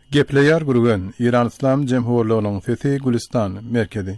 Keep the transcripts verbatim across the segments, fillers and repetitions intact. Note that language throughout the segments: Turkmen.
Gepleýär gurgan İran İslam Jemhurluğunyň Fethi Gülistan merkezi.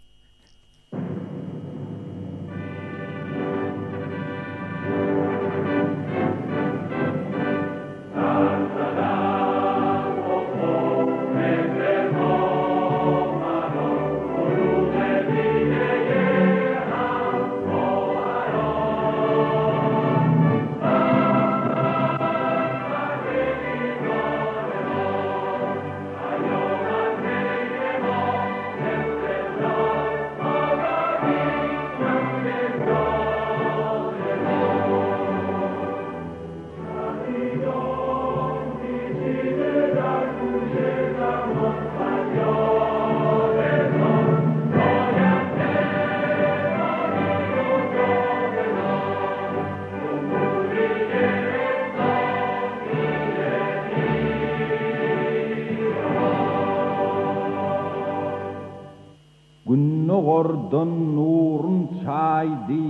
Günnogordan nurun çaydı,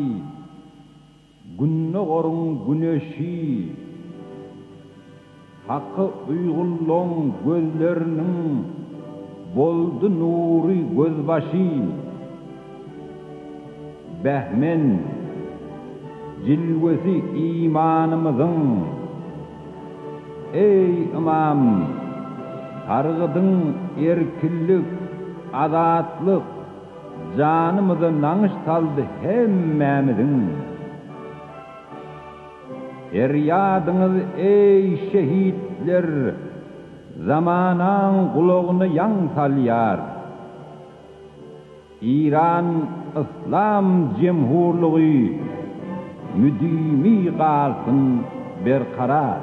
günnogorun güneşi, hakkı uygulluğun gözlerinin boldu nuri gözbaşı, behmen cilvesi imanımızın, ey imam, targıdın erkillik, azatlık, canımızı nanış saldı hemmemizin. Eryadınız ey şehitler, zamanan kulağını yan salyar. İran İslam Cemhurluğu müdimi kalsın berkarar.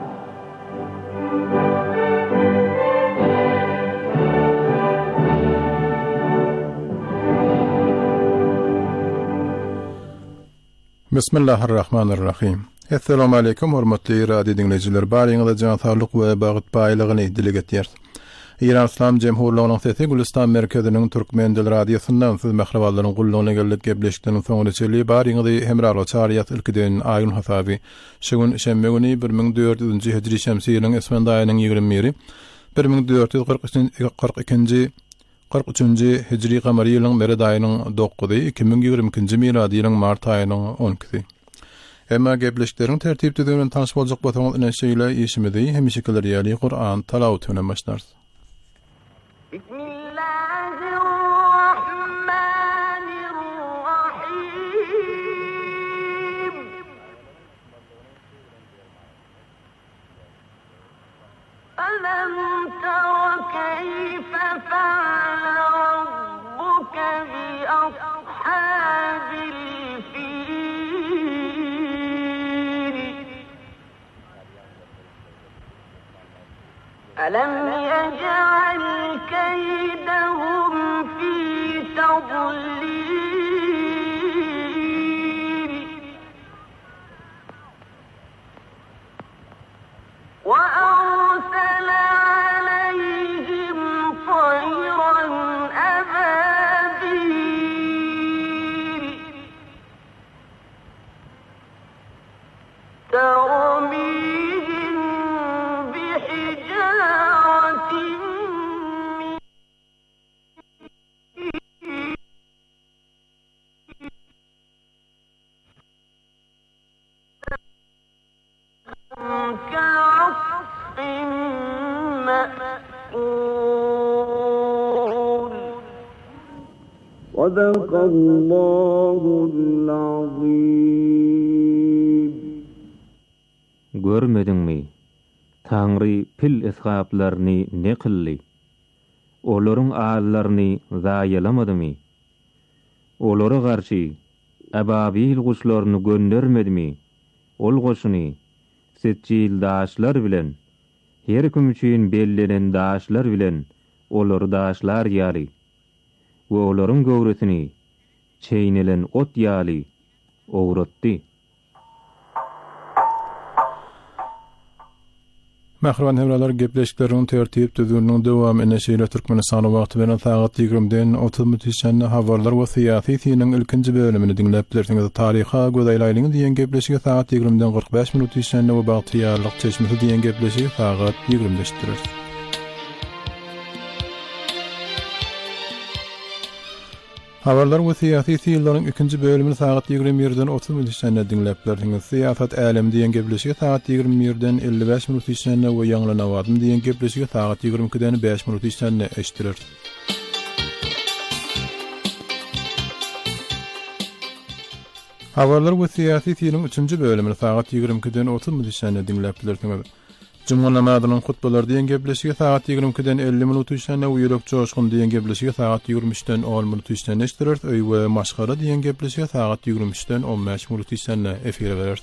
Bismillahirrahmanirrahim. Assalamu alaykum hormatly radio dinleyijiler. Baryňyza jan sağlyk we bagyt baýlygyny dile getýär. İran İslam Jemhurluğunyň Fethi Gülistan merkeziniň türkmen dil radiosundan siz mähraballaryň gullugyna geldik gepleşikden soňra çeli baryňyzy hemraro çaryat ilkiden aýyn hasaby şugun şemme güni bir ming dört yüzüncü hijri şemsiýanyň esmen daýynyň ýigirme biri bir ming dört yüz kırk ikinji kırk üçüncü hijri gamary ýylyň beri daýynyň dokuzy iki ming ýigirme ikinji miladi ýylyň mart aýynyň on ikisi. Emma gepleşikleriň tertip düzeninden tanış boljak bolsaňyz ine şeýle işimizi hem şekilleri ýaly Qur'an talawatyna başlarys. ألم تر كيف فعل ربك بأصحاب الفيل ألم يجعل كيدهم في تضليل وأرسل عليهم طيرا أبابيل ترميهم بحجارة من كعصف مأكول صدق الله العظيم. Görmediňmi? Taňry pil esgaplarny ne qildi? Olaryň ağallaryny zaýalamadymy? Olary garşy ababil guşlaryny göndermedimi? Ol goşuny setçil daşlar bilen, her kim üçin bellenen daşlar bilen olary daşlar ýaly. We olaryň gowresini çeýnelen ot ýaly owratdy. Mähraban hemralar gepleşikleriniň tertip düzeninden dowam etýär. Türkmenistan wagty bilen saat ýigrimeden otuz müthişen habarlar we syýasy synyň ilkinji bölümini dinläp bilirsiňiz. Taryha gözaýlaýlyň diýen gepleşigi saat ýigrimeden kırk beş minut işende we bagtyýarlyk çeşmesi diýen gepleşigi saat ýigrimde işdirir. Habarlar we siyasi ýyllaryň ikinji bölümini saat ýigirme birden otuz minutdan dinläp berdiňiz. Siýasat älem diýen gepleşige saat ýigirme birden elli beş minut işden we ýaňlana wadym diýen gepleşige saat ýigirme ikiden beş minut işden eşdiler. Habarlar we siyasi ýyllaryň üçünji bölümini saat ýigirme ikiden otuz minut işden dinläp berdiňiz. Cuma namazynyň hutbalar diýen gepleşige saat ýigirme ikiden elli minut işden we ýürek joşgun diýen gepleşige saat ýigirme üçden on minut işden eşdiler. Öý we maşgara diýen gepleşige saat ýigirme üçden on beş minut işden efire berer.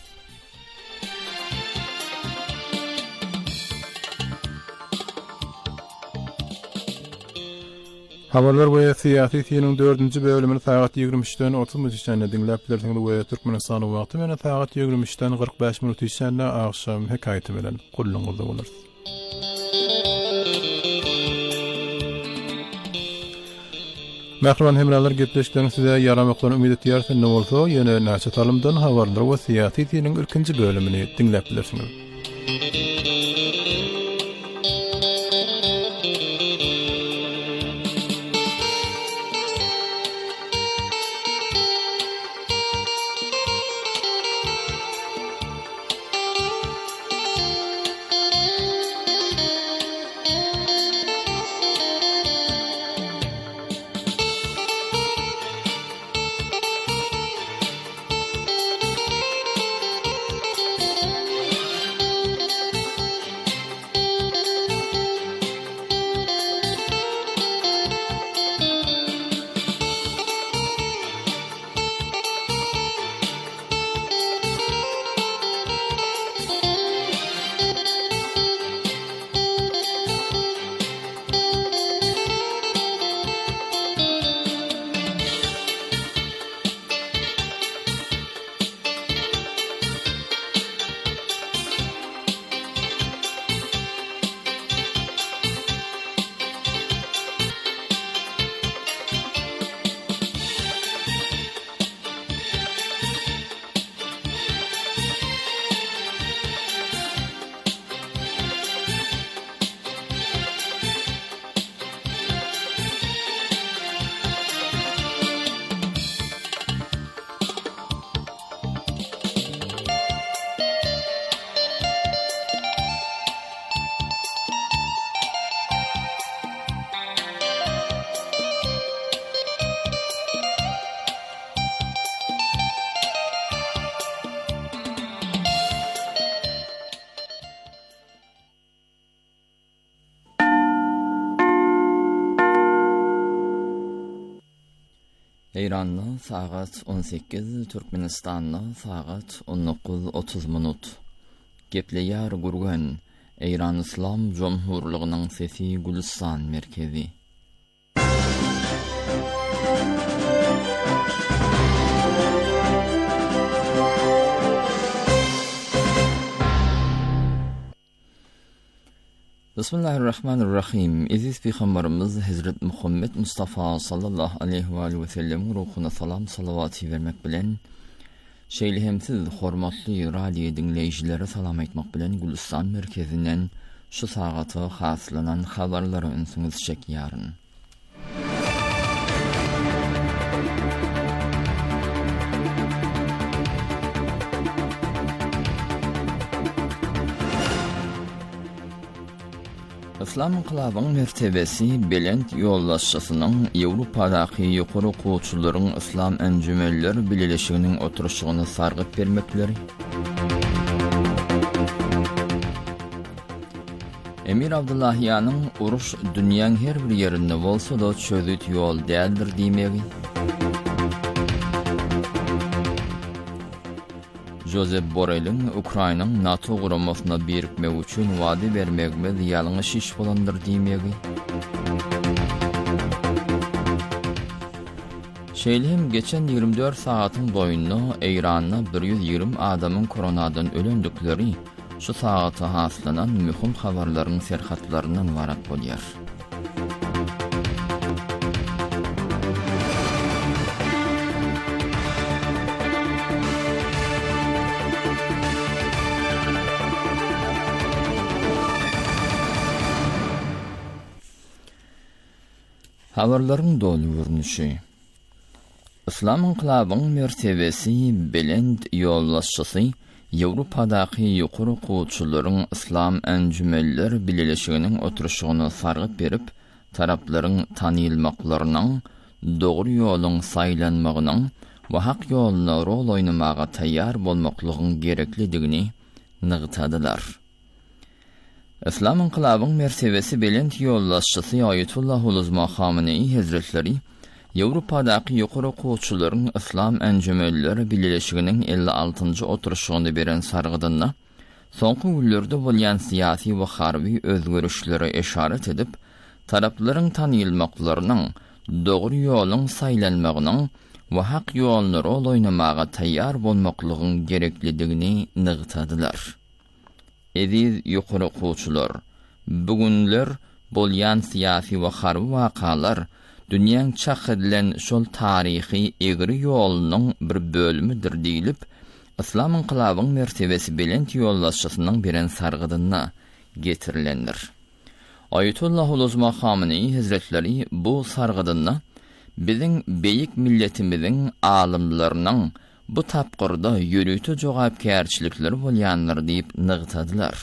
Habarlar we siyasi ýyllaryň dördünji bölümini saat ýigirme üçden otuz minut işden dinläp berdiňiz we Türkmenistanyň wagty menen saat ýigirme üçden kırk beş minut işden akşam hekaýaty bilen gulluňyzda bolar. Mähriman hemralar gepleşiklerini size yaramaklarını ümid etýärsin. Ne bolsa ýene näçe talymdan habarlar we siyasi ýyllaryň ilkinji bölümini dinläp bilersiňiz. İran'da saat on sekiz, Türkmenistan'da saat on dokuz otuz minut. Gepleýär gurgan İran İslam Jomhurlygynyň sesi Gülistan merkezi. Bismillahirrahmanirrahim. Aziz Peygamberimiz Hazret Muhammed Mustafa sallallahu aleyhi ve sellem ruhuna salam salavat vermek bilen şeýlehemsiz hormatly radio dinleýijileri salam etmek bilen Gülistan merkezinden şu sagatı haslanan habarlary ünsüňiz çekýäryn. İslam inqilabynyň mertebesi belent ýollaşçysynyň Ýewropadaky ýokary okuwçylaryň İslam enjümenleri bileşiginiň oturuşygyny sargyp bermekleri. Emir Abdullahiýanyň uruş dünýäň her bir ýerinde bolsa da çözüt ýol däldir diýmegi. Josep Borrell'in Ukraynanyň NATO guramasyna birikmek üçin wady bermegme ýalňyş iş bolandyr diýmegi. Şeýlem geçen ýygrimi dört saatyň boýunda Eýranda bir ýüz ýigirme adamyň koronadan ölendikleri şu saata haslanan mühim habarlaryň serhatlaryndan warak bolýar. Habarlaryň dolu görnüşi. İslam inkılabının mertebesi belend yollaşçısı Yevropadaki yuqarı qoğutçuların İslam encümeller bileşiginin oturuşunu sargıp berip, tarapların tanıyılmaklarının, doğru yolun saylanmağının ve hak yoluna rol oynamağa tayyar bolmaklığın gereklidigini nıgtadılar. İslam inkılabının mertebesi belend yollaşçısı Ayetullah Uluzma Khamenei Hazretleri, Yevropadaki yuqarı qoğutçuların İslam encümeller bileşiginin elli altıncı oturuşunu beren sargıdına, soňky günlerde bolýan siyasi we harby özgörüşlere eşaret edip, tarapların tanıyılmaklarynyň, dogry ýoluň saýlanmagynyň we hak ýoluny rol oynamaga taýýar bolmaklygyň gereklidigini nygtadylar. Ediz yuqarı qoğutçular, bugünler bolýan siyasi we harby wakalar, dünýäň çaq edilen şol tarihi egri ýolunyň bir bölümüdir diýilip, İslam inkılabynyň mertebesi belend ýollaşçysynyň beren sargydyna getirilendir. Ayetullah Uluzma Khamenei Hazretleri bu sargydyna biziň beýik milletimiziň alymlarynyň bu tapgyrda ýürüti jogapkärçilikleri bolýanlar diýip nygtadylar.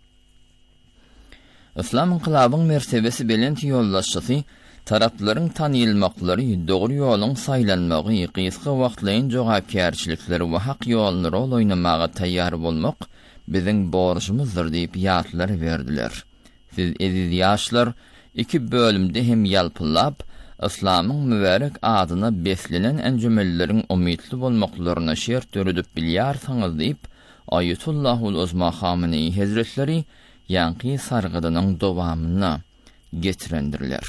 İslam inkılabynyň mertebesi belend ýollaşçysy tarapların tanıyılmaklary, dogry ýoluň saýlanmagy, gysga wagtlaryň jogapkärçilikleri we hak ýoluny rol oynamaga taýýar bolmak biziň borjymyzdyr diýip ýatlar berdiler. Siz eziz ýaşlar, iki bölümde hem ýalpylap, İslamyň mübarek adyna beslenen encümellerin umytly bolmaklaryna şert döredip bilýärsiňiz diýip Ayetullah Uluzma Khamenei Hazretleri ýanky sargydynyň dowamyna getirendirler.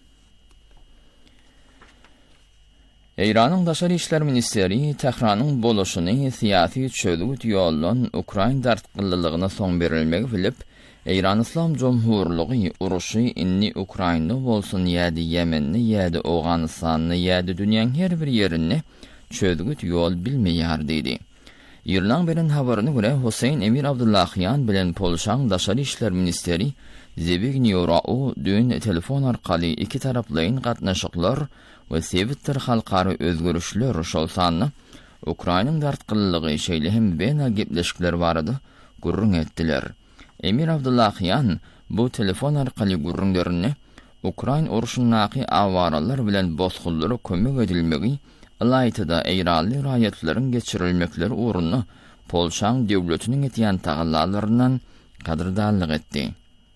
İran'ın Daşary işler ministeri Tehranyň boluşuny siyasi çözüt ýolundan Ukraina dartgyllygyna soň berilmegi bilip, İran İslam Cumhurlugy uruşy inni Ukraina bolsun ýa-da Yemenni ýa-da Awganystany ýa-da dünýäň her bir ýerini çözüt ýol bilmeýär diýdi. İran beren habaryna görä Husayn Emir Abdullahian bilen Polşaň Daşary işler ministeri Zbigniew Rao dün telefon arkaly iki taraplyň gatnaşyklar we Twitter halkary özgörüşler şol sanny Ukrainanyň dartgyllygy şeýle hem bena gepleşikler barady, gurrun etdiler. Emir Abdullahian bu telefon arkaly gurrunlaryny Ukraina uruşundaky awaralar bilen bozgullary kömek edilmegi, Alaytyda eýrali raýatlaryň geçirilmekleri uğruna Polşaň döwletiniň etýän tagallalaryndan kadrdarlyk etdi.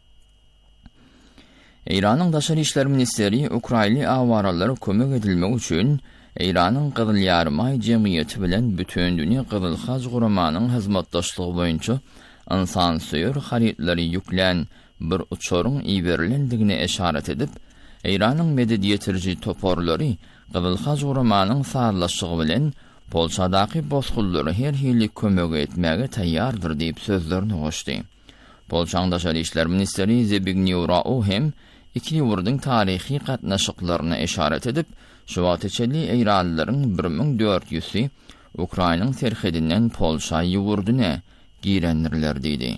İran'ın Daşary işler ministeri Ukraina awaralara kömek edilmek üçin İran'ın Gyzyl Ýarmay jemgyýeti bilen bütün dünýä Gyzyl Haj guramanyň hyzmatdaşlygy boýunça insan söýür haritleri ýüklen bir uçoruň iýerilendigine eşaret edip, İran'ın medeniýetçi toporlary Gyzyl Haj guramanyň sarlaşygy bilen Polşadaky bozgullary her hili kömek etmäge taýýardyr diýip sözlerini goşdy. Polşaň Daşary işler ministeri Zbigniew Rao hem iki ýurduň tarihi gatnaşyklaryna eşaret edip, şu wagtçely eýralilaryň bir miň dört ýüzi Ukrainanyň terhedinden Polşa ýurduny girendirler diýdi.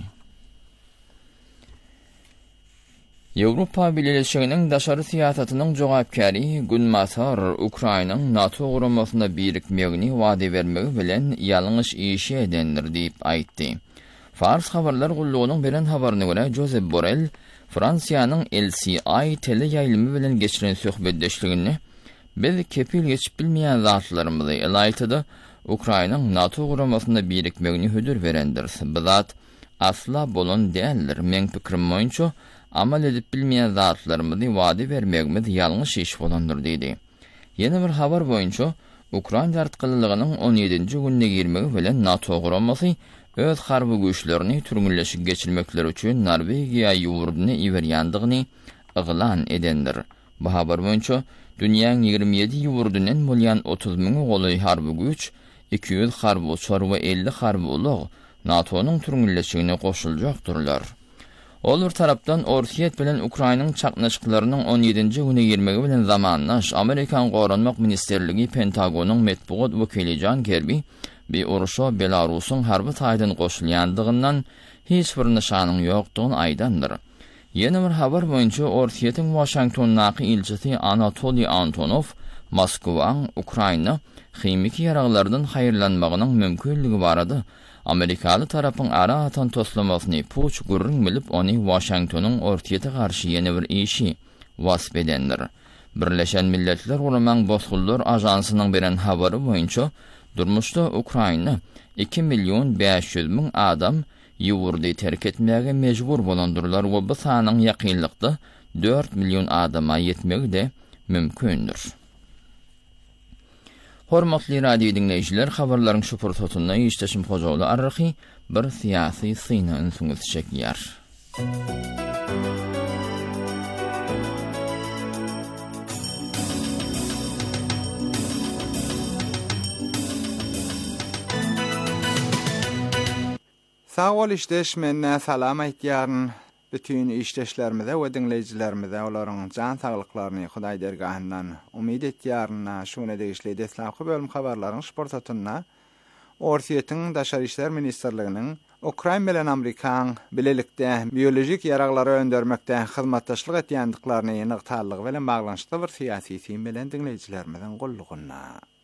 Ýewropa Birleşiginiň daşary siýasatynyň jogapkary Gunmatar Ukrainanyň NATO guramasyna birikmegini wada bermegi bilen ýalňyş iş edendir diýip aýtdy. Fars habarlar gullugynyň beren habaryna görä Josep Borrell Fransiýanyň L C I tele ýaýlymy bilen geçiren söhbetdeşligini biz kepil geçip bilmeýän zatlarymyzy elaýtydy. Ukrainanyň NATO guramasyna birikmegini hödür berendir. Bizat asla bolan däldir. Men pikirim boýunça amal edip bilmeýän zatlarymyzy wada bermegimiz ýalňyş iş bolandyr diýdi. Ýene bir habar boýunça Ukraina dartgyllygynyň on ýedinji gününe girmegi bilen NATO guramasy öz harby güýçlerini türgünleşik geçirmekleri üçin Norwegiýa ýurduny iberýändigini yglan edendir. Bu habar boýunça dünýäň ýigirmi ýedi ýurdunyň bolýan otuz miň goly harby güýç, iki ýüz harby uçar we elli harby ulag NATO'nyň türgünleşigine goşuljakdyrlar. Olur tarapdan Orsiýet bilen Ukrainanyň çaknaşyklarynyň on ýedinji güne girmegi bilen zamanlaş Amerikan Goranmak Ministerligi Pentagonyň metbuat wekili John Kirby bir uruşa Belarusyň harby taýdan goşulýandygyndan hiç bir nişanyň ýokdugyny aýdandyr. Ýene bir habar boýunça Orsiýetiň Washingtondaky ilçisi Anatoly Antonov Moskwa, Ukraina hemik yaraglardan hayırlanmağının mümkünlüğü barada Amerikalı tarapın ara atan toslamasyny puç gurrun bilip onu Washington'un ortiyete karşı yeni bir işi vasp edendir. Birleşen Milletler Ulaman Bozgullar Ajansynyň beren habary boýunça durmuşda Ukraina iki milyon beş yüz bin adam ýurdy terk etmäge mejbur bolandyrlar we bu sanyň ýakynlykda dört milyon adama ýetmegi de mümkündür. Hormatly radio dinleýijiler, habarlaryň şu pursatyny işleşim hojagly arry bir syýasy syna ünsüňiz çekýär. Sağ ol işleşmenne salam aýtýaryn bütün işleşlerimize we dinleýijilerimize olaryň jan saglyklaryny Hudaý dergahyndan umyt etýärna şuna degişli deslapky bölüm habarlaryň şportatyna Orsiýetiň Daşary işler ministrliginiň Ukraina bilen Amerikan bilelikde biolojik yaraglary öndürmekde hyzmatdaşlyk etýändiklaryny ýygtalygy bilen baglanşykly bir syýasy sim bilen dinleýijilerimizin gollugyna.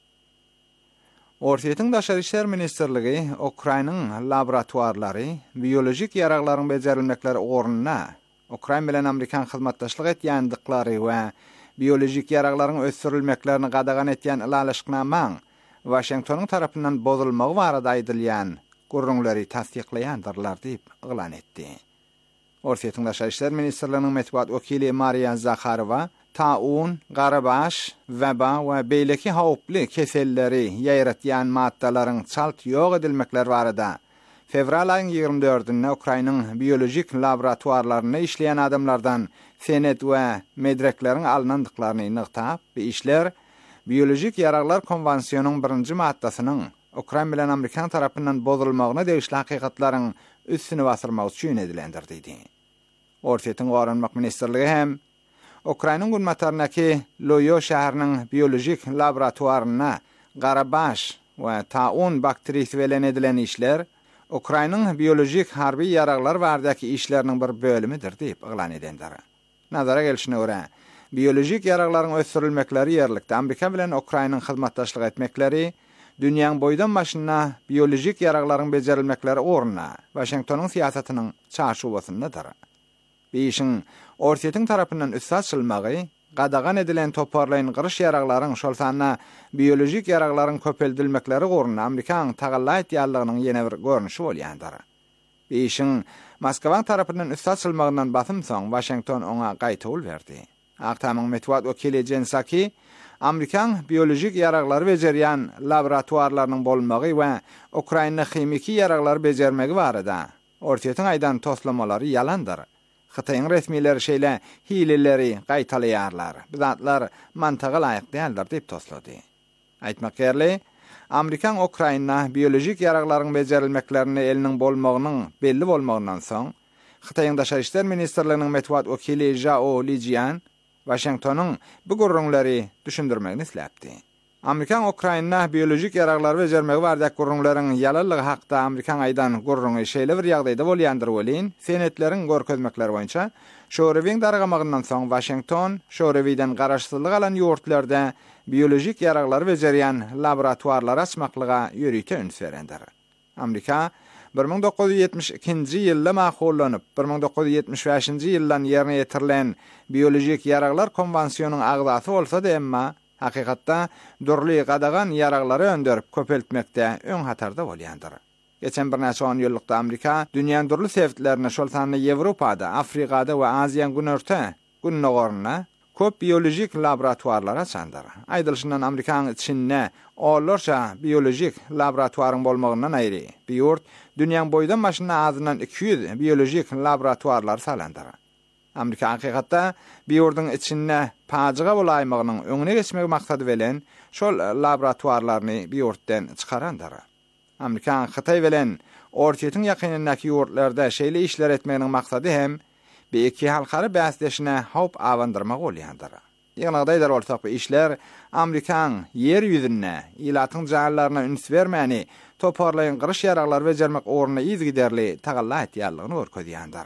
Orsiýetiň Daşary işler ministrligi Ukrainanyň laboratuarlary biolojik yaraglaryň bejerilmekleri ornuna Ukraina bilen Amerikan hyzmatdaşlyk etýändiklary we biolojik yaraglaryň ösdürilmeklerini gadagan etýän ilalaşyknamaň Washingtonyň tarapyndan bozulmagy barada aýdylýan gurrunlary tasdiklaýandyrlar diýip ýylan etdi. Orsiýetiň Daşary işler ministrliginiň metbuat wekili Maria Zakharova taun, garabaş, veba we beýleki hawply keselleri ýaýratýan maddalaryň çalt ýok edilmekleri barada fevral aýynyň ýygrimi dördünde Ukrainanyň biolojik laboratuarlaryna işleýän adamlardan senet we medrekleriň alınandyklaryny ýygtap, bu işler biolojik yaraglar konwansiýonynyň birinji maddasynyň Ukraina bilen Amerikan tarapyndan bozulmagyna degişli hakykatlaryň üstüne basyrmak üçin edilendir diýdi. Orsiýetiň Gorunmak ministrligi hem Ukrainanyň gulmatarnaky Loyo şäheriniň biolojik laboratuaryna garabaş we taun bakteriýasy bilen edilen işler Ukrainanyň biolojik harby yaraglar baradaky işleriniň bir bölümidir diýip ýylan edenler. Nazara gelişine görä, biolojik yaraglaryň ösdürilmekleri ýerlikde Amerika bilen Ukrainanyň hyzmatdaşlyk etmekleri dünýäň boýdan başyna biolojik yaraglaryň bejerilmekleri ornuna Washingtonyň syýasatynyň çarşubasyndadyr. Bu işin Orsiýetiň tarapyndan üst açylmagy, gadagan edilen toparlaýan gyryş yaraglaryň şol sanna biolojik yaraglaryň köpeldilmekleri gorunna Amerikan tagalla etýärliginiň ýene bir görnüşi bolýandyr. Bu işin Moskwa tarapyndan üst açylmagynyň basym soň Washington oňa gaýtawul berdi. Aktamyň metbuat wekili Jen Psaki, Amerikan biolojik yaraglary bejerýän laboratuarlarynyň bolmagy we Ukraina hemiki yaraglary bejermegi barada Orsiýetiň aýdan toslamalary ýalandyr. Xitayň resmiýetleri şeýle hileleri gaýtalaýarlar. Bu zatlar mantaga laýyk däldir diýip toslady. Aýtmak gerli, Amerikan Ukraina biolojik yaraglaryň bejerilmeklerini eliniň bolmagynyň belli bolmagyndan soň Xitayň Daşary işler ministrliginiň metbuat wekili Zhao Lijian Washingtonyň bu gurrunlary düşündirmegini isläpdi. Amerikan Ukraina biolojik yaraglary bejermegi bardak gurrunlaryň ýalanlygy hakda Amerikan aýdan gurruny şeýle bir ýagdaýda bolýandyr welin, senetleriň görkezmekleri boýunça şorewiň dargamagyndan soň Washington şorewiýden garaşsyzlyk alan ýurtlarda biolojik yaraglary bejerýän laboratuarlar açmaklyga ýörüýte üns berendir. Amerika bir ming dokuz yüz ýetmiş ikinji ýylda maqullanyp bir ming dokuz yüz ýetmiş beşinji ýyldan ýerine ýetirilen biolojik yaraglar konwansiýonynyň agdasy bolsa da emma hakykatda durly gadagan yaraglary öndürüp köpeltmekde öň hatarda bolýandyr. Geçen bir näçe on ýyllykda Amerika dünýäň durly sebäplerine şol sanly Ýewropada, Afrikada we Aziýanyň günörte günnogoruna köp biolojik laboratuarlar açandyr. Aýdylşyndan Amerikanyň içinde ollarça biolojik laboratuaryň bolmagyndan aýry. Bu ýurt dünýäň boýdan başyna azyndan iki yüz biolojik laboratuarlar salandyr. Amerika hakykatda bir ýurdyň içinde paýyga bolaýmagynyň öňüne geçmegi maksady bilen şol laboratuarlaryny bir ýurtdan çykarandyr. Amerika Xitay bilen Orsiýetiň ýakynyndaky ýurtlarda şeýle işler etmeginiň maksady hem bir iki halkary bäsleşine hawp awandyrmak bolýandyr. Ýygnaýdaýlar bolsak bu işler Amerikan ýer ýüzüne, ilatyň jaýlaryna üns bermäni toparlaýan gyryş yaraglary bejermek ornuna ýyzgiderli tagalla etýärligini görkezýändir.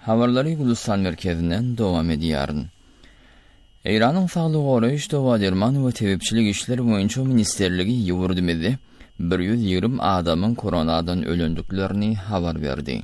Habarlary Gülistan merkezinden dowam edýäryn. Eýranyň Saglyk Goraýyş dawa derman we tebepçilik işleri boýunça ministerligi ýurdumyzda bir yüz ýigrim adamyň koronadan ölendiklerini habar berdi.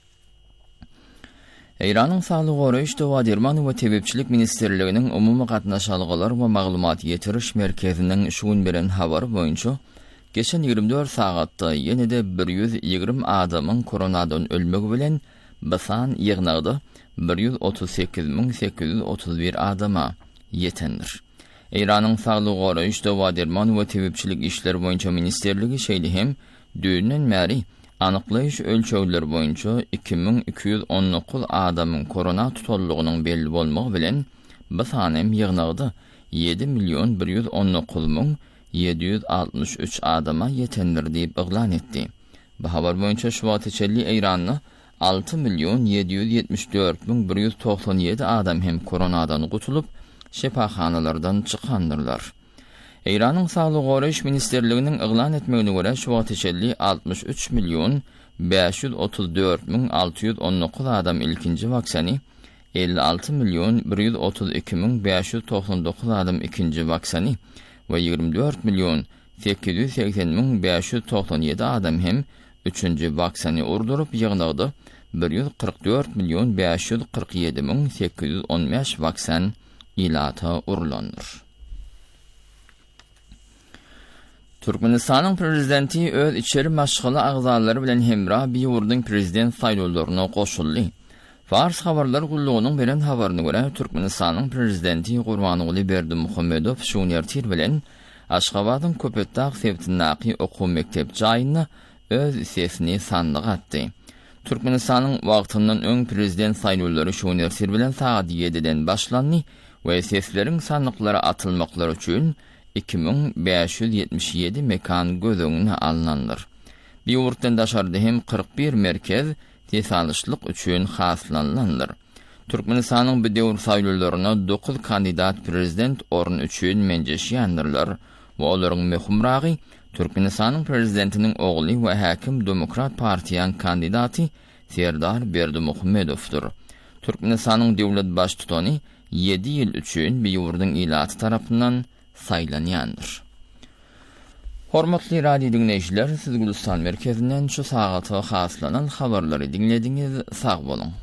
Eýranyň Saglyk Goraýyş dawa derman we tebepçilik ministerliginiň umumy gatnaşalgylar we maglumat ýetiriş merkeziniň şu gün beren habar boýunça geçen ýygrimi dört sagatda ýene-de bir yüz ýigrim adamyň koronadan ölmegi bilen basan ýygnagda bir yüz otuz sekiz bin sekiz yüz otuz bir adama yetendir. Eýranyň Saglyk Goraýyş dawa derman we tebepçilik işleri boýunça ministerligi şeýle hem düýünden märi anyklaýyş ölçegleri boýunça iki bin iki yüz on dokuz adamyň korona tutullygynyň belli bolmagy bilen basan hem ýygnagda yedi milyon bir yüz on dokuz bin yedi yüz altmış üç adama yetendir diýip eglan etdi. Bu habar boýunça şu wagt içeli Eýranyň altı milyon yedi yüz yetmiş dört bin bir yüz doksan yedi adam hem koronadan gutulup şefaxanalardan çykandyrlar. Eýranyň Saglyk Goraýyş ministerliginiň eglan etmegine görä şu wagt içeli altmış üç milyon beş yüz otuz dört bin altı yüz on dokuz adam ilkinji vaksany, elli altı milyon bir yüz otuz iki bin beş yüz doksan dokuz adam ikinji vaksany we ýigirmi dört milyon sekiz yüz seksen bin beş yüz doksan yedi adam hem üçünji vaksany urdurup ýygnagda bir yüz kırk dört milyon beş yüz kırk yedi bin sekiz yüz on beş vaksan ilata urulandyr. Türkmenistanyň prezidenti öz içeri maşgaly agzalary bilen hemra bir ýurdun prezident saýlawlaryna goşuldy. Fars habarlar gullugynyň beren habaryna görä Türkmenistanyň prezidenti Gurbanuly Berdimuhammedow şu ýertir bilen Aşgabatyň Köpetdağ Sevtinnaky okuw mektep jaýyna öz sesini sandyk atdy. Türkmenistanyň wagtyndan öň prezident saýlawlary şu ýertir bilen saat ýediden başlandy we sesleriň sandyklary atylmaklary üçin iki bin beş yüz yetmiş yedi mekan göz öňüne alınandyr. Bir ýurtdan daşarda hem kırk bir merkez tesalışlyk üçin haslanlandyr. Türkmenistanyň bu döwür saýlawlaryna dokuz kandidat prezident orun üçin menjeşýändirler we olaryň möhümragy Türkmenistanyň prezidentiniň ogly we häkim Demokrat Partiýanyň kandidaty Serdar Berdimuhammedowdur. Türkmenistanyň döwlet baş tutany yedi ýyl üçin bir ýurdun ilaty tarapyndan saýlanýandyr. Hormatly radio dinleýijiler, siz Gülistan merkezinden şu sagata haslanan habarlary dinlediňiz, sag boluň.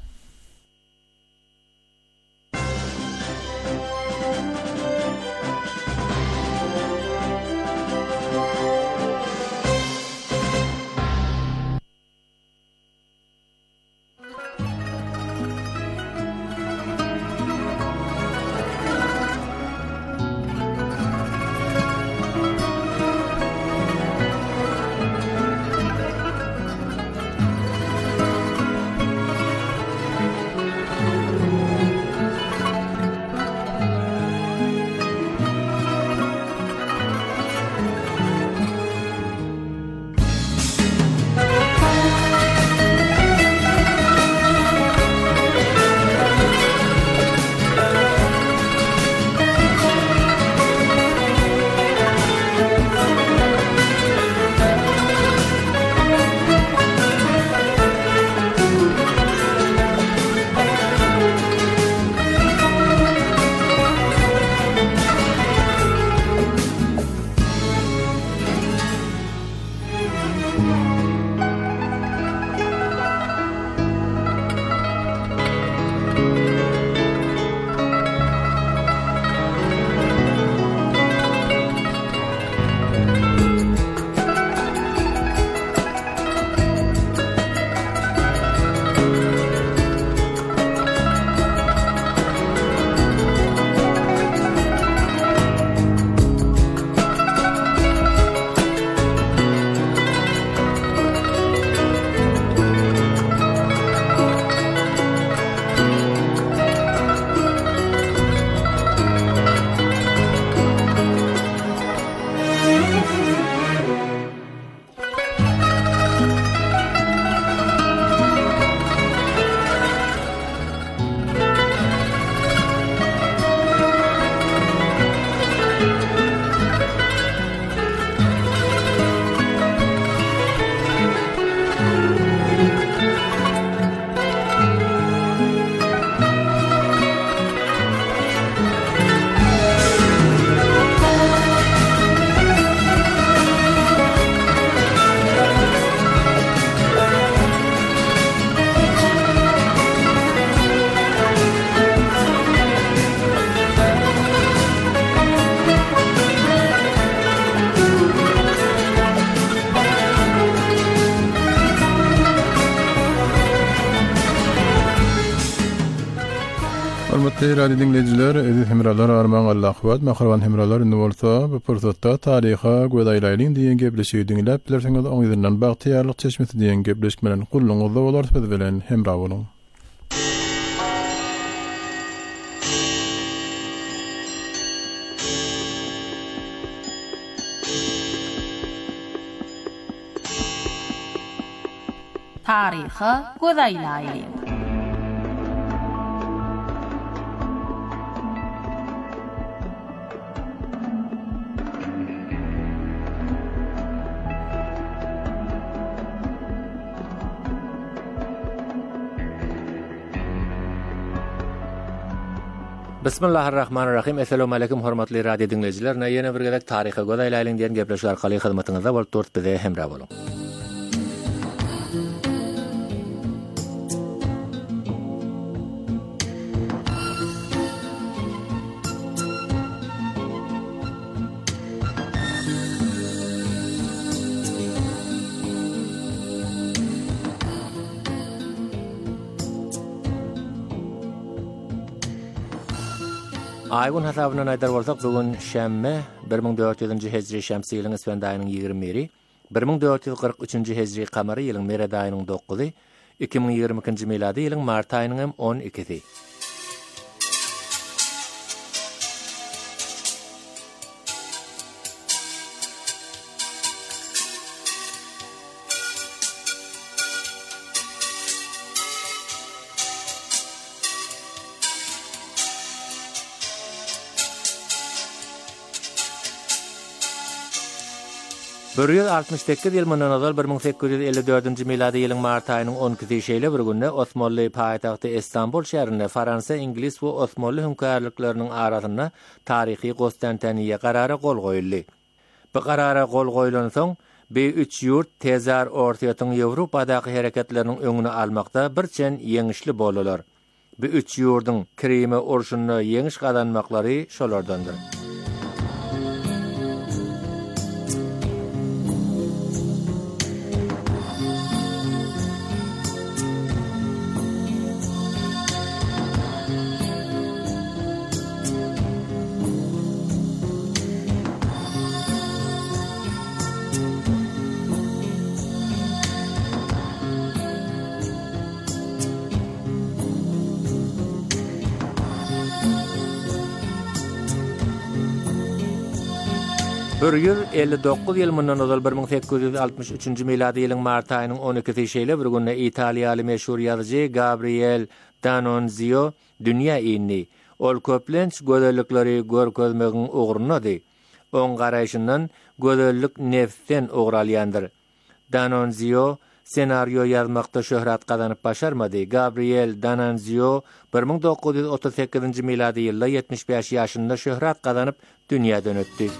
Değerli dinleyiciler, aziz hemralar, arman Allah ahvat, makarvan hemralar ünlü bolsa, bu fırsatda tariha gödaylaylyn diýen gepleşigi dinläp bilersiňiz, oň ýerden bagtyarlyk çeşmesi diýen gepleşmelerini gulluňyzda bolar bilen hemra bolun. Tariha gödaylaylyn. Bismillahirrahmanirrahim. Assalamu alaykum hormatly radio dinleyijiler. Näýene bir gelek taryha gödaylaýyn diýen gepleşik arkaly hyzmatyňyzda bolup dört bize hemra bolun. Aygun hasabyna näder bolsak, bugün şämme bir ming dört ýüzünji hejri şämsi ýylyň isfand aýynyň ýygrimi, bir ming dört ýüz kırk üçünji hejri kamary ýylyň merad aýynyň dokuzy, iki ming ýygrimi ikinji milady ýylyň mart aýynyň hem on ikisi. bir yüz altmış sekiz ýyl mundan azal bir ming sekiz yüz elli dördünji milady ýylyň mart aýynyň on ikisi şeýle bir günde Osmanly paýtagty Istanbul şäherinde Fransa, Inglis we Osmanly hünkärliklarynyň arasynda taryhy Konstantiniýa karary gol goýuldy. Bu karara gol goýulan soň B üç ýurt tezar ortaýatyň Ýewropadaky hereketleriniň öňüni almakda birçen ýeňişli bolalar. Bu üç ýurdyň Krime urşuny ýeňiş gazanmaklary şolardandyr. bir yüz elli dokuz ýyl mundan azal bir ming sekiz yüz altmış üçünji milady ýylyň mart aýynyň on ikisi şeýle bir günde Italiýaly meşhur ýazyjy Gabriel D'Annunzio dünýä ýyny. Ol köplenç gözellikleri görkezmegiň ugrunydy. Oň garaýşyndan gözellik nefsten ugralýandyr. D'Annunzio senaryo ýazmakda şöhrat gazanyp başarmady. Gabriel D'Annunzio bir ming dokuz yüz otuz sekizinji milady ýylda ýetmiş beş ýaşynda şöhrat gazanyp dünýäden ötdi.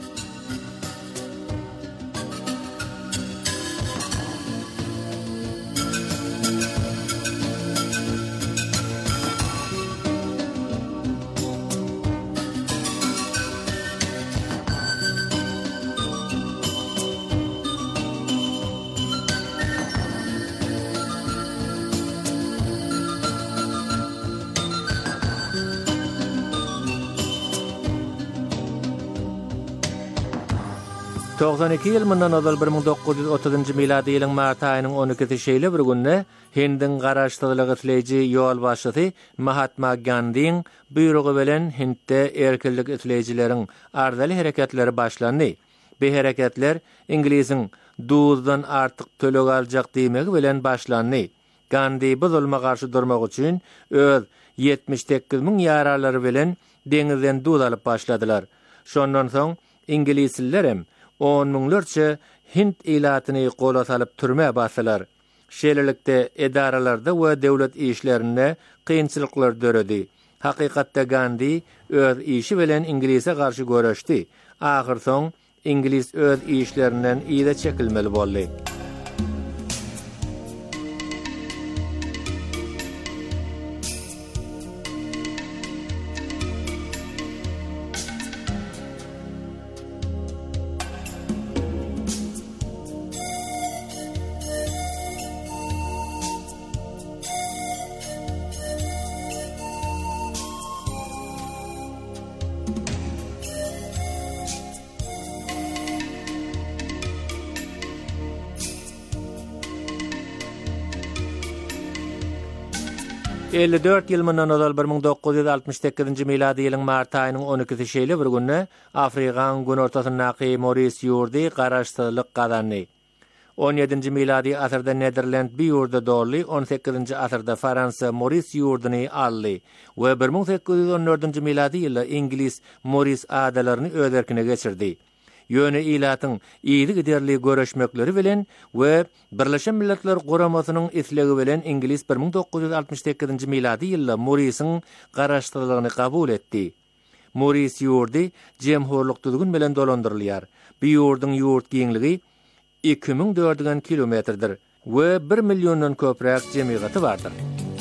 doksan iki ýyl mundan azal bir ming dokuz yüz otuzunji milady ýylyň mart aýynyň on ikisi şeýle bir günde Hindin garaşdyrlygy isleýiji ýol başçysy Mahatma Gandhiň buyrugy bilen Hindde erkinlik isleýijileriň ardaly hereketleri başlandy. Bu hereketler Inglisiň duzdan artyk tölek aljak diýmegi bilen başlandy. Gandhi bu zulma garşy durmak üçin öz yetmiş sekiz ming ýaralary bilen deňizden duz alyp başladylar. Şondan soň Inglisliler hem on müňlerçe Hind ilatyny gola salyp türme basylar. Şeýlelikde edaralarda we döwlet işlerinde kynçylyklar döredi. Hakykatda Gandhi öz işi bilen Inglise garşy göreşdi. Ahir soň Inglis öz işlerinden ýa-da çekilmeli boldy. elli dört ýyl mundan ozal bir ming dokuz ýüz altymyş sekizinji miladi ýylyň mart aýynyň on ikisi şeýle bir günne Afrikaň gün ortasyndaky Maurice ýurdy garaşdyrlyk gazandy. on ýedinji miladi asyrda Nederland bir ýurda dolly, on sekizinji asyrda Fransa Maurice ýurduny aldy we bir ming sekiz ýüz on dördünji miladi ýylda Ingilis Maurice adalaryny öz erkine geçirdi. Ýöne ilatyň iýdi giderli görüşmekleri bilen we Birleşen Milletler Guramasynyň islegi bilen Ingilis bir ming dokuz ýüz altymyş sekizinji miladi ýylda Maurice'iň garaşdyrlygyny kabul etdi. Maurice ýurdy jemhurlyk düzgün bilen dolandyrylýar. Bu ýurdyň ýurt giňligi iki ming dört yüz kilometrdir we bir milyondan köpräk jemgyýaty bardyr.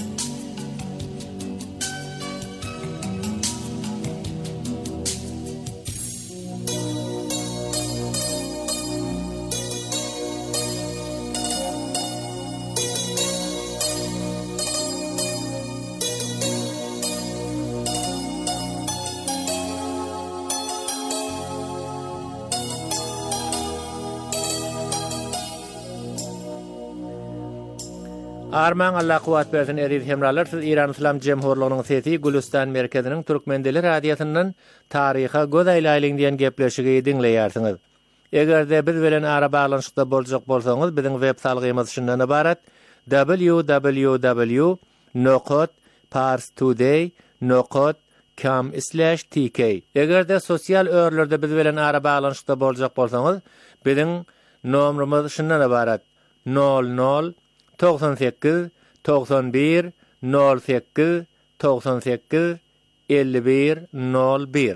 Arman Allah kuwat bersin erir hemralar, siz İran İslam Cemhurluğunyň sesi Gülistan merkeziniň Türkmendeli radiýasyndan taryha göz aýlaýlyň diýen gepleşigi dinleýärsiňiz. Egerde biz bilen ara baglanyşykda boljak bolsaňyz, biziň web salgymyz şundan ibarat: w w w nokta pars today nokta com slash t k. Egerde sosial örlerde biz bilen ara baglanyşykda boljak bolsaňyz, biziň nomrumyz şundan ibarat: nol nol doksan sekiz doksan bir nol sekiz doksan sekiz elli bir nol bir.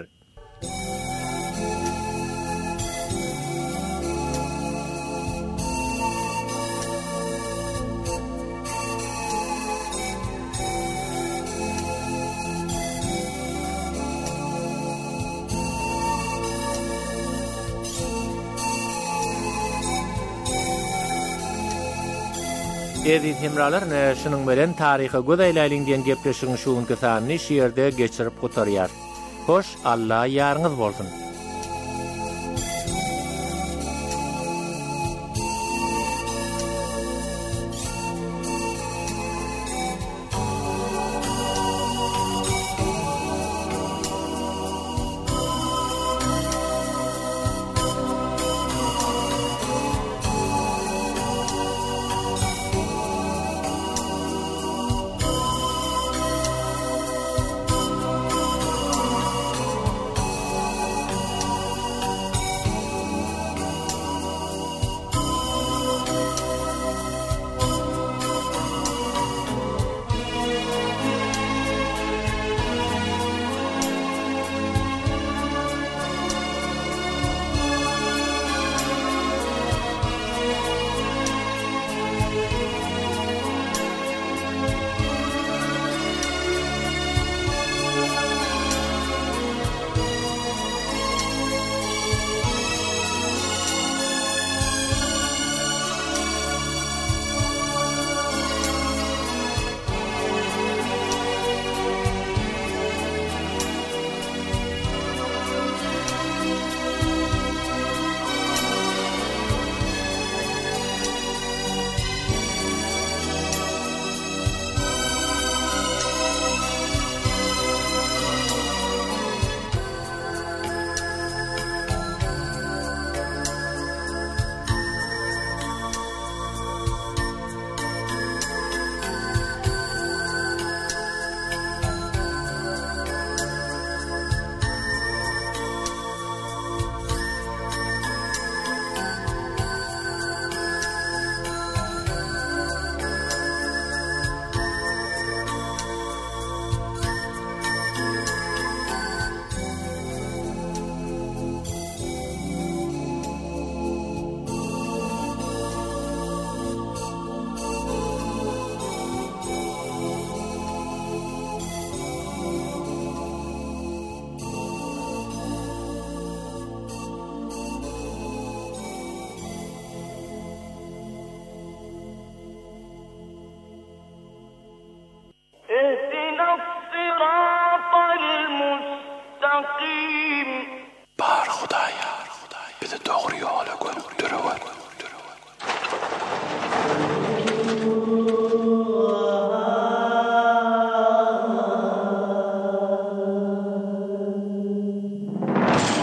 Eziz hemralar, şunun bilen taryha göz aýlaýlyň diýen gepleşigiň şu günkü sanyny şeýerde geçirip gutarýar. Hoş, Allah ýarňyz bolsun.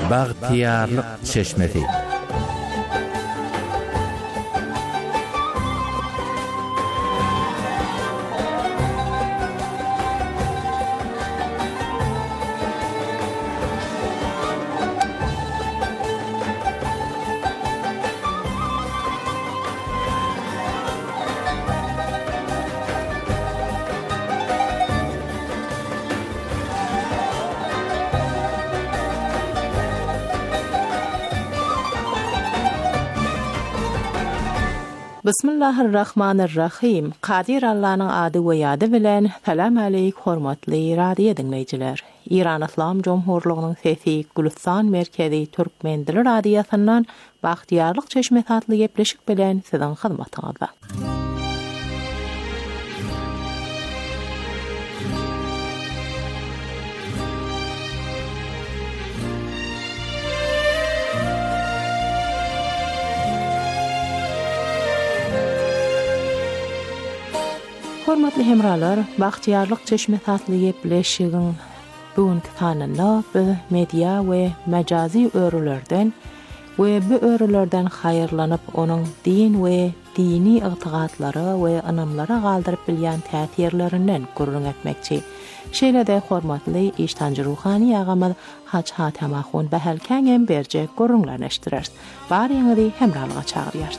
Baghtiyarlyk çeşmesi. Bismillahirrahmanirrahim. Qadir Allah'ın adı we ýady bilen salam aleyk hormatly radio dinleýijiler. İran Islam Jomhurlygynyň sesi Gülistan merkezi Türkmen dili radiosundan Baghtiyarlyk çeşmesi adly gepleşik bilen siziň hyzmatyňyzda. Hormatly hemralar, Baghtiyarlyk çeşmesi adly gepleşigiň bugünkü sanynda biz media we mejazi örülerden we bu örülerden haýyrlanyp onuň din we dini ygtygatlary we anamlara galdyryp bilýän täsirlerinden gurrun etmekçi. Şeýle-de hormatly iştanjy ruhani agamyz Haç Hatem Ahun Behelkäňem berje gurrunlanyşdyrar. Baryňyzy hemralyga çagyrýar.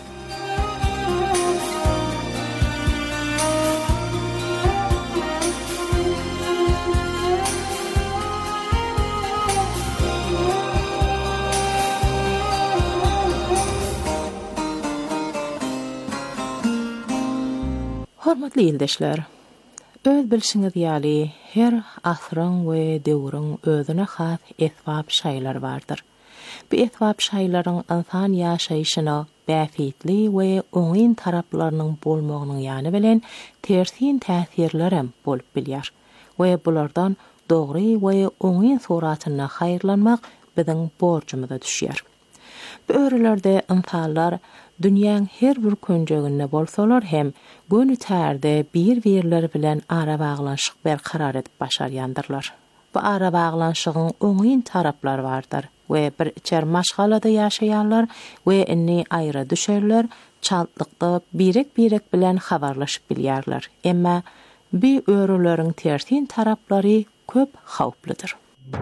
Hormatly ýoldaşlar, öz bilşiňiz ýaly her asryň we döwrüň özüne has esbab şaýlar bardyr. Bu esbab şaýlaryň insan ýaşaýyşyna bäfitli we oňyn taraplarynyň bolmagynyň ýany bilen tersin täsirlerem bolup bilýär. We bulardan dogry we oňyn suratyna haýyrlanmak biziň borjumyza düşýär. Bu örülerde insanlar dünýäň her bir könjeginde bolsalar hem gönü tärde bir-birleri bilen ara baglanşyk berkarar edip başarýandyrlar. Bu ara baglanşygyň oňyn taraplary bardyr we bir içer maşgalada ýaşaýanlar we inni aýra düşerler, çaltlykda birek-birek bilen habarlaşyp bilýärler. Emma bu örüleriň tersin taraplary köp hawplydyr.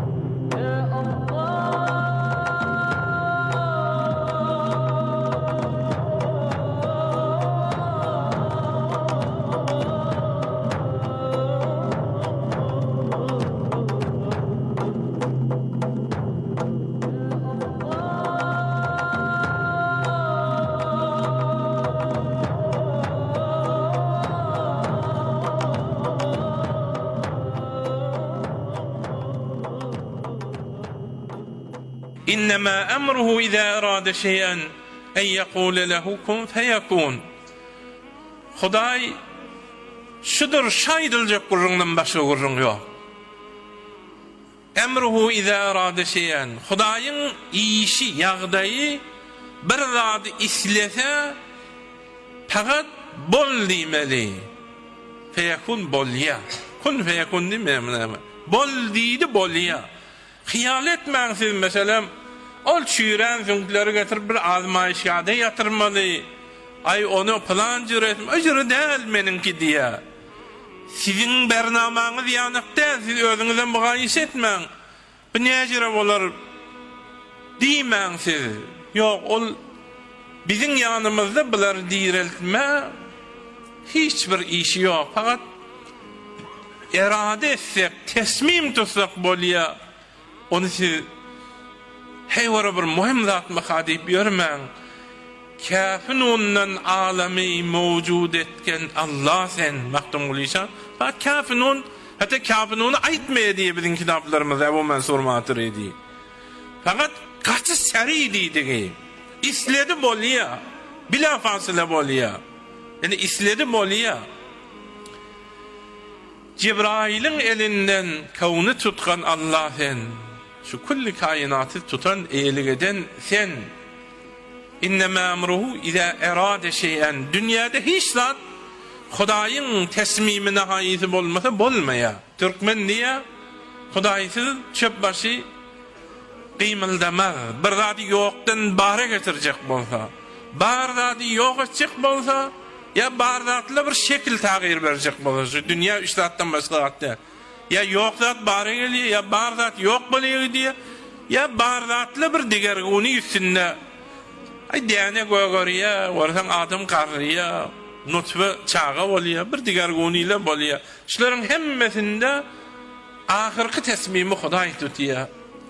إنما أمره إذا أراد شيئا أن يقول له كن فيكون. Hudaý şudur şaýdyljak gurrundan başga gurrun ýok. Emruhu iza arada şeyen. Hudaýyň işi, ýagdaýy bir zady islese pagat bol diýmeli. Feyekun bolýa. Kun feyekun diýmeli. Bol diýdi bolýa. Hiyal etmeň siz meselem ol çüýren züňkleri getirip bir azmaýyşgada ýatyrmaly. Ay onu plan jüretme, ajry däl meninki diýe. Siziň bernamaňyz ýanykda, siz özüňizden bugaýyş etmeň. Bu näjere bolar diýmeň siz. Ýok, ol biziň ýanymyzda bular diýreltme hiç bir işi ýok. Fakat irade etsek, tesmim tutsak bolýar. Onu siz heýwara bir muhim zat makadip ýörmeň. Kafin ondan alamy mewjud etken Allah sen maktum bolýan. Fakat kafin on hatta kafin onu aýtmaýar diýe biziň kitaplarymyzda bu men sormatyr edi. Fakat gaçy seri diýdigi. İsledi bolýar. Bila fasile bolýar. Yani isledi bolýar. Cebrail'in elinden kavunu tutkan Allah sen. Şu kulli kainatı tutan eğiligeden sen. İnnemâ emruhu izâ erâde şeyen. Dünyada hiç zat Hudaýyň tesmimine haýyzy bolmasa bolmaýa. Türkmen diýe Hudaýsyz çöp başy qıymıldamak, bir zady ýokdan bara getirjek bolsa, bar zady ýok etjek bolsa, ya bar zatly bir şekil tagyr berjek bolsa, dünýä işlatdan başga gatda. Ya ýok zat bara gelýär, ya bar zat ýok bolýar diýe, ya bar zatly bir digerguni üstünde. Ay diýene goýgorýa, warsan adam garrýa, nutfa çağa bolýar, bir digerguniyle bolýar. Şularyň hemmesinde ahirki tesmimi Hudaý tutýar.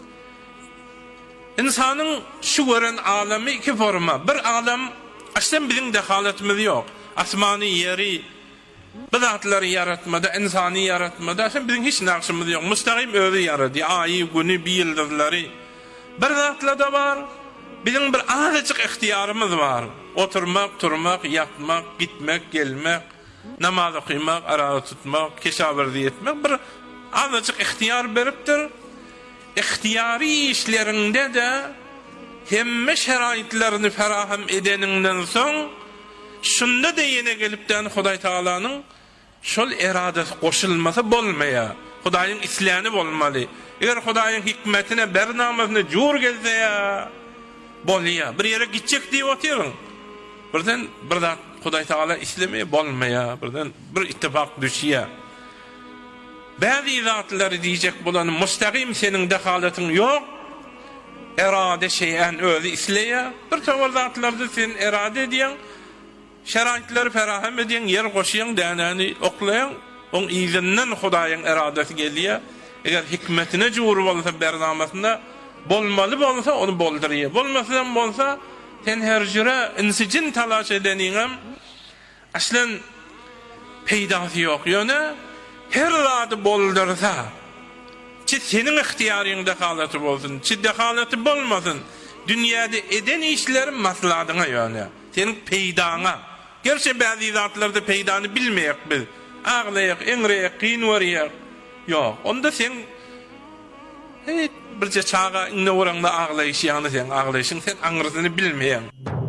İnsanyň şu gören alamy iki forma. Bir alam, aslan biziň dehaletimiz ýok. Asmany ýeri, bir zatlary yaratmada, insany yaratmada aslan biziň hiç naqşymyz ýok. Mustaqim özi ýarady, aýy, güni, ýyldızlary. Bir zatlada bar, biziň bir azajyk ihtiýarymyz bar. Oturmak, turmak, ýatmak, gitmek, gelmek, namaz okuymak, ara tutmak, keşaberdi etmek bir azajyk ihtiýar beripdir. İhtiyari işlerinde de hemme şeraitlerini feraham edeninden soň şunda da yine gelipden Hudaý Taalanyň şol eradesi goşulmasa bolmaýa. Hudaýyň islany bolmaly. Eger Hudaýyň hikmetine bernamasyna jur gelse ya bolýa. Bir ýere gitjek diýip otyryň. Birden birden Hudaý Taala islami bolmaýa. Birden bir ittifak düşýär. Bäzi zatlary diýjek bolan mustaqim seniň dehalatyň ýok. Erade şeýen özi isleýär. Bir tawar zatlarda sen erade diýen, şeraitleri feraham edýän, ýer goşýan, dänäni oklaýan, oň izinden Hudaýyň eradesi gelýär. Eger hikmetine jur bolsa bernamasyna bolmaly bolsa onu boldurýar. Bolmasam bolsa sen her jüre insijin talaş edeniňem aslan peýdasy ýok. Ýöne her zady boldursa, çi seniň ihtiýaryňda halaty bolsun, çi dehalaty bolmasyn, dünýäde eden işlerin maslahatyna ýöne, seniň peýdaňa. Gerçi bäzi zatlarda peýdany bilmeýek biz. Aglaýak, eňreýek, gynwarýak. Ýok, onda sen hey birçe çağa ine oranda aglaýşýany sen aglaýşyň, sen aňyrysyny bilmeýän.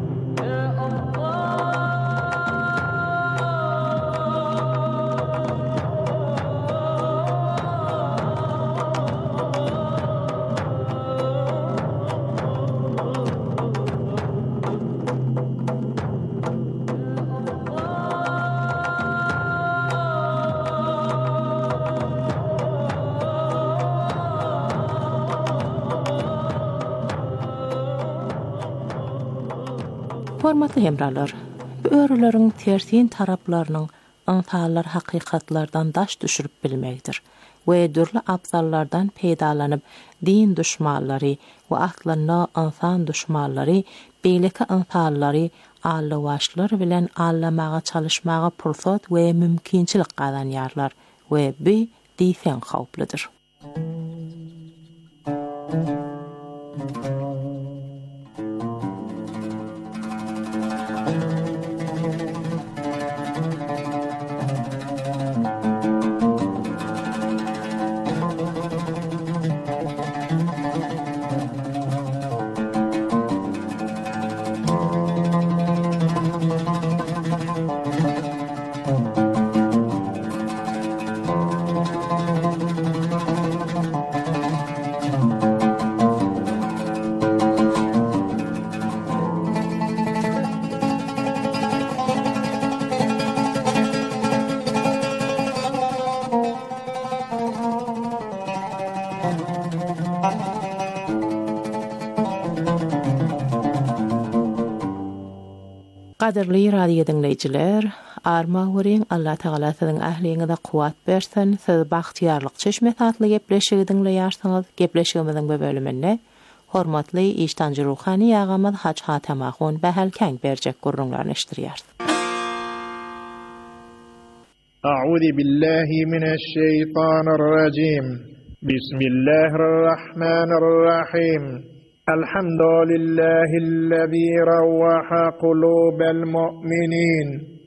Hormatly hemralar, örüleriň tersin taraplarynyň antallar hakykatlardan daş düşürüp bilmekdir we dürli abzallardan peýdalanyp din düşmanlary we aslynda insan düşmanlary beýleki antalları allawaşlar bilen allamaga çalışmaga pursat we mümkinçilik gadanýarlar we bu diýsen hawplydyr. Qadirli radio dinleyijiler, arma weriň Allah Taala siziň ähliňize kuwat bersin, siz bagtyarlyk çeşme tatly gepleşigi dinleýärsiňiz. Gepleşigimiziň bu bölüminde hormatly iştanjy ruhany ýagamyz Haç Hatamaxun bähelkäň berjek gurrunlaryny eşdirýär. A'udhu billahi mineşşeytanirracim. Bismillahirrahmanirrahim. الحمد لله الذي روح قلوب المؤمنين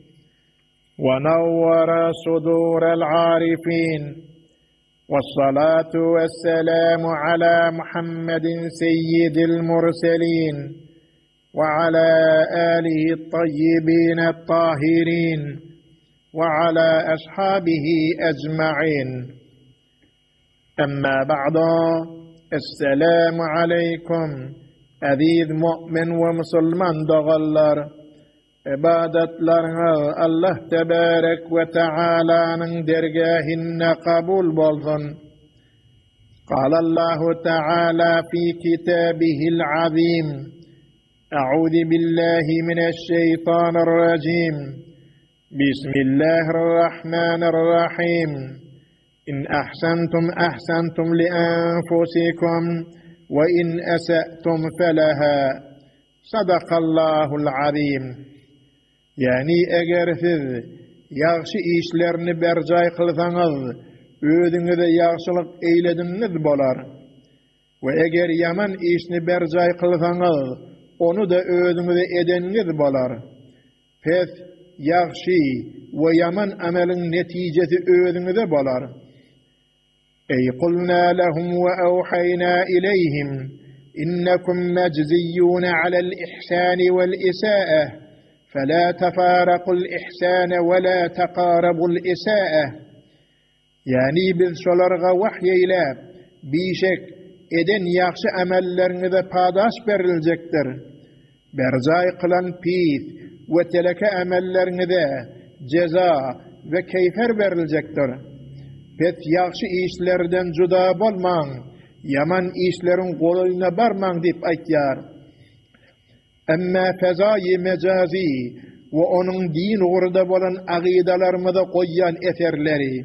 ونور صدور العارفين والصلاة والسلام على محمد سيد المرسلين وعلى آله الطيبين الطاهرين وعلى أصحابه أجمعين. أما بعد السلام عليكم أذيذ مؤمن ومسلمان دغلر عبادتلرنا الله تبارك وتعالى ندرجاهن قبول بولثن. قال الله تعالى في كتابه العظيم: أعوذ بالله من الشيطان الرجيم، بسم الله الرحمن الرحيم. إن أحسنتم أحسنتم لأنفسكم وإن أسأتم فلها. صدق الله العظيم. يعني أجرثذ يغشي إيشلرن برجاي قلثنظ ödüňiz ýagşylyk eýlediniz bolar. Ve eger yaman işni berjay kılsaňyz, onu da ödüňize edeniz bolar. Pes ýagşy we yaman amelyň netijesi ödüňize bolar. Ey qulna lahum ve awhayna ilayhim innakum majziyun alal ihsani vel isaa'ah fala tafaraqul ihsana ve la taqarabul isaa'ah. Yani biz şolarga wahyeylep bişek eden ýaxşy amellerinize padaş beriljekdir. Berjay kılan pis we teleke amellerinize ceza ve keyfer beriljekdir. Pes ýaxşy işlerden juda bolmaň, yaman işlerin golyna barmaň dip aýtýar. Emma fezayi mecazi ve onun din uğrunda bolan aqidalarymyza goýan eserleri,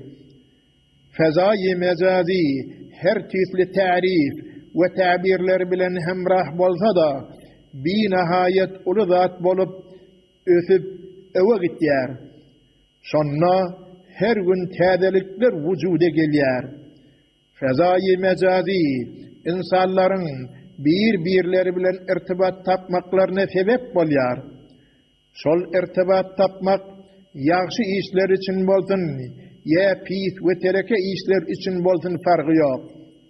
fezayi mecazi her türlü tarif ve tabirler bilen hemrah bolsa da bir nihayet ulu zat bolup ösüp ewe gitýär. Şonna her gün täzelikler wujuda gelýär. Fezayi mecazi insanların bir-birleri bilen irtibat tapmaklaryna sebep bolýar. Şol irtibat tapmak ýaxşy işler için bolsun, ya pis ve tereke işler için bolsun farkı yok.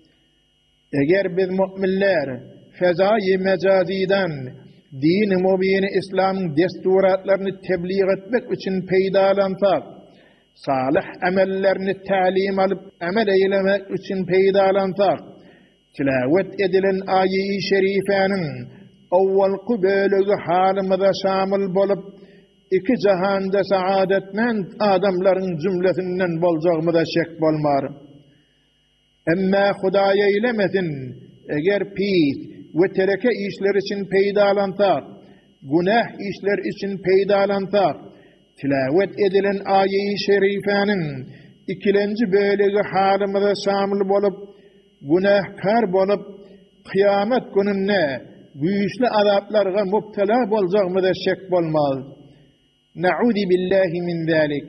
Eger biz müminler fezai mecaziden din-i mubin İslam'ın desturatlarını tebliğ etmek için peydalansak, salih amellerini talim alıp amel eylemek için peydalansak, tilavet edilen ayi-i şerifenin awvalqı bölüğü halimize şamil bolup iki cahanda saadetmend adamların cümlesinden bolacağımıza şek bolmar. Emma Hudaýa eylemesin, eger pis ve tereke işler için peydalansak, günah işler için peydalansak, tilavet edilen ayi-i şerifenin ikilenci bölüğü halimize şamil bolup, günahkar bolup, kıyamet gününe güýçli azaplarga mubtala bolacağımıza şek bolmaz. Na'udhi billahi min zalik.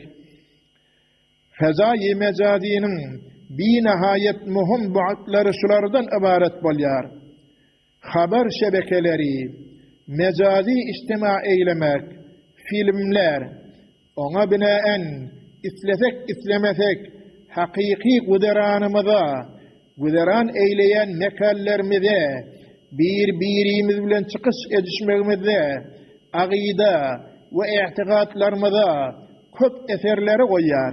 Fezayi mecazinin bir nihayet muhim bu'atları şulardan ibaret bolýar. Haber şebekeleri, mecazi istima eylemek, filmler, ona binaen islesek islemesek hakiki güderanımıza, güderan eyleyen nekallerimize, bir-birimiz bilen çıkış edişmegimize, aqida ve i'tiqadlarımıza köp eserleri goýar.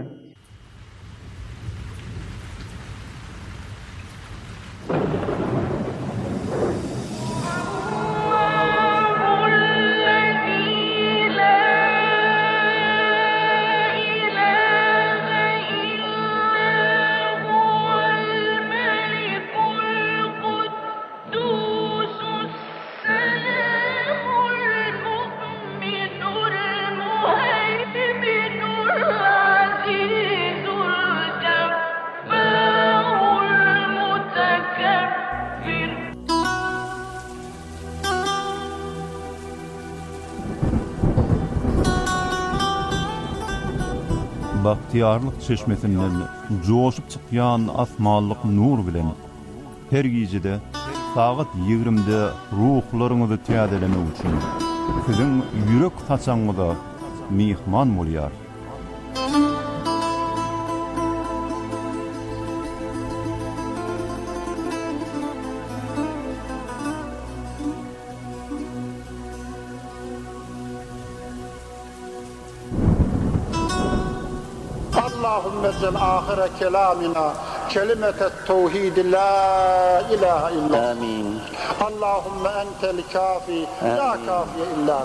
Bahtiyarlyk çeşmesinden joşup çykýan asmanlyk nur bilen her gijede saat ýigrimde ruhlaryňyzy täzelemek üçin siziň ýürek taçaňyza mihman bolýar. اللهم اجعل آخر كلامنا kelimet-et tevhid la ilahe illa. Amin. Allahumme entel kafi la kafiye illa.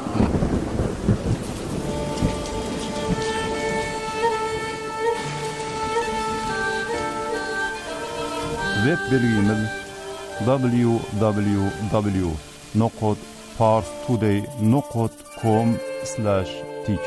Web bilgimiz w w w nokta parstoday nokta com slash t k.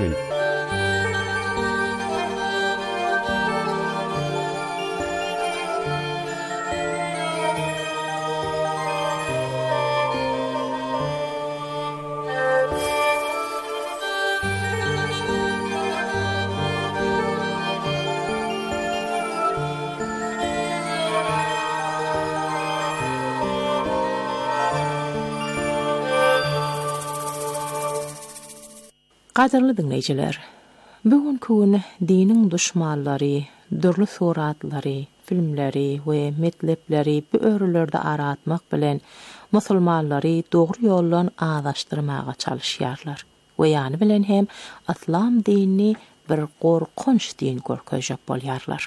Qadarly dinleyijiler, bugün kun dinin düşmanlary, dürli suratlary, filmleri we metlepleri bu örülerde aratmak bilen musulmanlary dogry ýollan adaşdyrmaga çalışýarlar. We ýany bilen hem islam dinini bir gorkunç din görkezjek bolýarlar.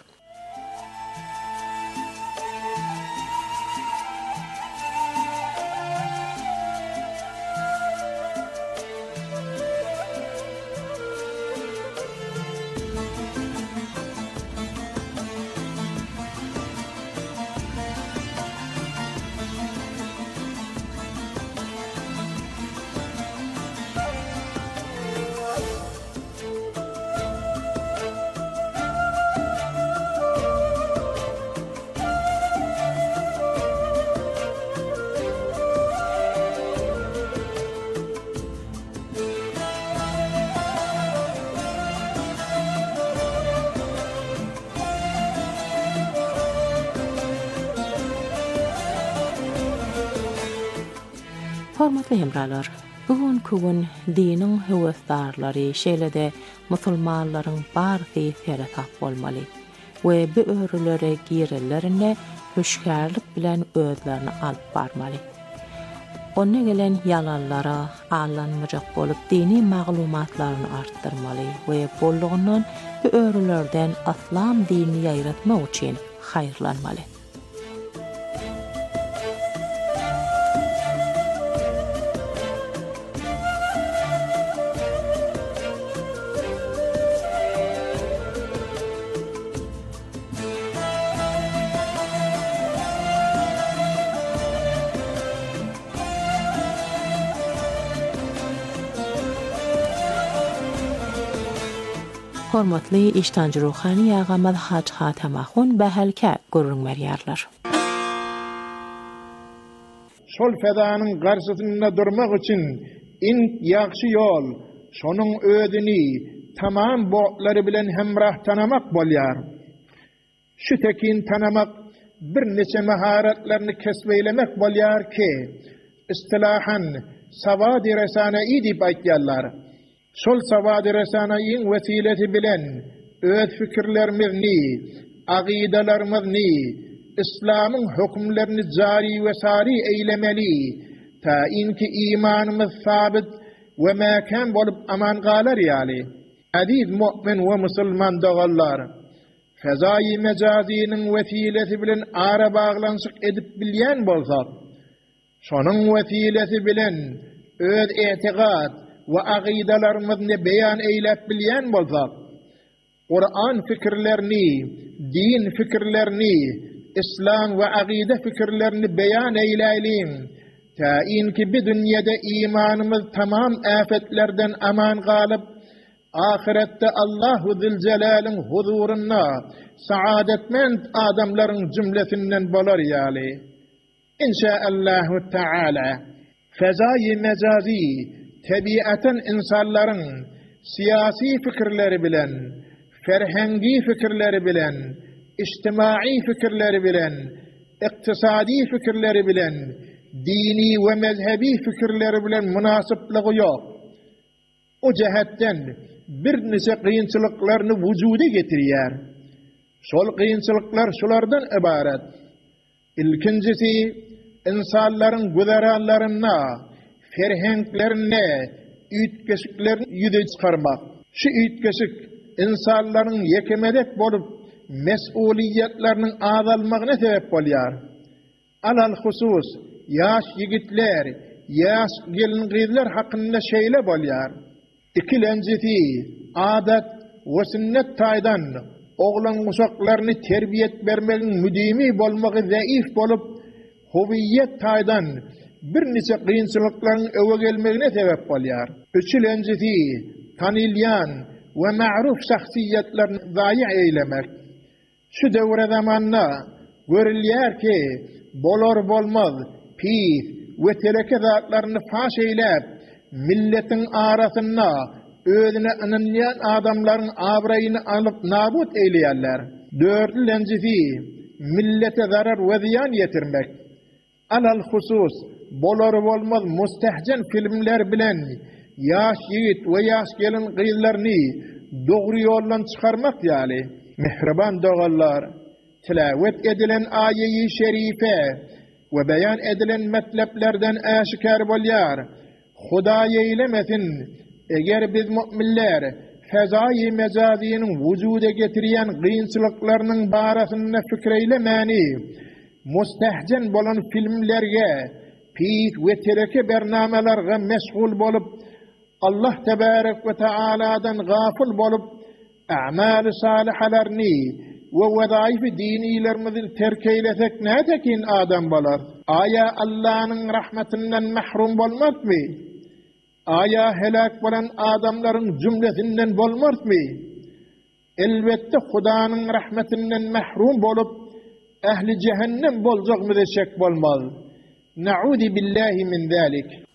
Hormatly hemralar, bugün kugün dinin höwesdarlary şeýlede musulmanlaryň bardy tere tap bolmaly we bu örülere girelerine höşgärlik bilen özlerini alyp barmaly. Ona gelen yalanlara allanmajak bolup dini maglumatlaryny artdyrmaly we bollugundan bu örülerden islam dinini ýaýratmak üçin haýyrlanmaly. Hormatly iştancı ruhani ağamad haç hatamahun behelke görünmerýärler. Şol fedanyň garşysynda durmak üçin in ýaxşy ýol şonuň ödüni tamam botlary bilen hemrah tanamak bolýar. Şu tekin tanamak bir neçe maharatlaryny kesbeylemek bolýar ki istilahan sawadi resanaî diýip aýtýarlar. Şol sawady resanaýyň wesilesi bilen öz fikirlerimizni, aqidalarymyzni, İslamyň hukmlaryny jari we sari eýlemeli, ta inki imanymyz sabit we mäkan bolup aman galar ýaly. Aziz mu'min we musulman dogallar, fezayi mejazinin wesilesi bilen ara baglanşyk edip bilýän bolsak, şonuň wesilesi bilen öz etiqad we aqidalarymyzni beýan eýlep bilýän bolsak, Qur'an fikirlerini, din fikirlerini, İslam we aqida fikirlerini beýan eýläýlim. Ta inki bu dünýede imanymyz tamam afetlerden aman galyp, ahirette Allahu Zülcelal'ın huzuruna saadetmend adamların cümlesinden bolar ýaly. İnşaallahu Teala fezai mecazi tabiaten insanların siyasi fikirleri bilen, ferhengi fikirleri bilen, ijtimai fikirleri bilen, iktisadi fikirleri bilen, dini ve mezhebi fikirleri bilen münasiplığı yok. O cehetten bir neçe kıyınçılıklarını vücuda getirýär. Şol kıyınçılıklar şulardan ibaret. İlkincisi, insanların güzeranlarına, ferhenklerine, üýtgeşiklerini yüze çıkarmak. Şu üýtgeşik insanların yekemedek bolup mesuliyetlerinin azalmagyna sebep bolýar. Alal husus yaş yigitler, yaş gelin gyzlar hakynda şeýle bolýar. İkilenjisi adat we sünnet taýdan oglan uşaklaryny terbiyet bermegiň müdimi bolmagy zaif bolup, howiyet taýdan bir neçe gynçylyklaryň öwe gelmegine sebep bolýar. Üçülenjisi tanylýan we ma'ruf şahsiýetlerini zayi eýlemek. Şu döwre zamanna görülýär ki, bolar bolmaz pis we tereke zatlaryny faş eýläp, milletin arasynda özüne inanýan adamlaryň abraýyny alyp nabut eýleýärler. Dördüncüsi millete zarar we ziyan ýetirmek. Alal husus bolar bolmaz mustahcen filmler bilen yaş yigit we yaş gelin gyzlaryny dogry ýoldan çykarmak ýaly. Mehriban dogallar, tilawet edilen aýe-i şerife we beýan edilen metleplerden aşikar bolýar. Huda eýlemesin, eger biz mu'minler fezai mezaziýanyň wujuda getirýän gynçylyklarynyň barasynda fikir eýlemäni, mustahcen bolan filmlerge, pis we tereke bernamelerge meşgul bolup, Allah tebarek ve taaladan gafil bolup, a'mal-ı salihalaryny we wezaif-i dinilerimizi terk eýlesek nädekin adam bolar? Aya Allah'ın rahmetinden mahrum bolmazmy? Aya helak bolan adamların cümlesinden bolmazmy? Elbette Hudaňyň rahmetinden mahrum bolup, ehli cehennem boljagmy şek bolmaz. Na'udi billahi min zalik.